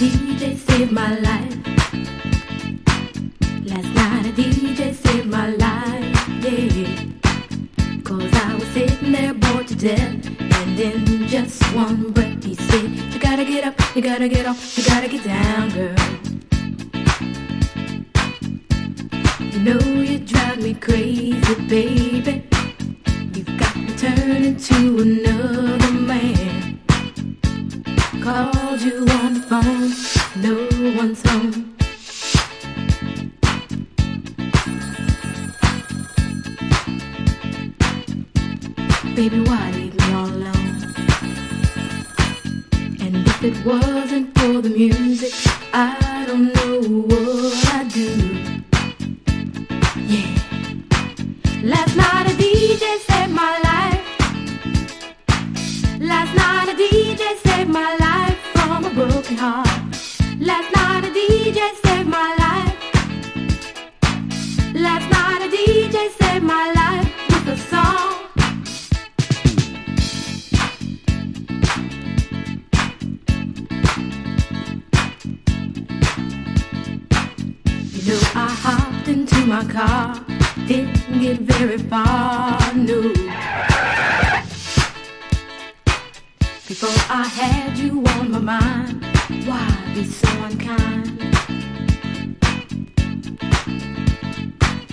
DJ saved my life. Last night a DJ saved my life, yeah. 'Cause I was sitting there bored to death, and in just one breath he said, you gotta get up, you gotta get off, you gotta get down, girl. You know you drive me crazy, baby. You've got me turning to another man. Called you on the phone, no one's home. Baby, why leave me all alone? And if it wasn't for the music, I don't know what I'd do. Yeah. Last night a DJ saved my life. Last night a DJ saved my life from a broken heart. Last night a DJ saved my life. Last night a DJ saved my life with a song. You know I hopped into my car, didn't get very far, no. Before I had you on my mind, why be so unkind?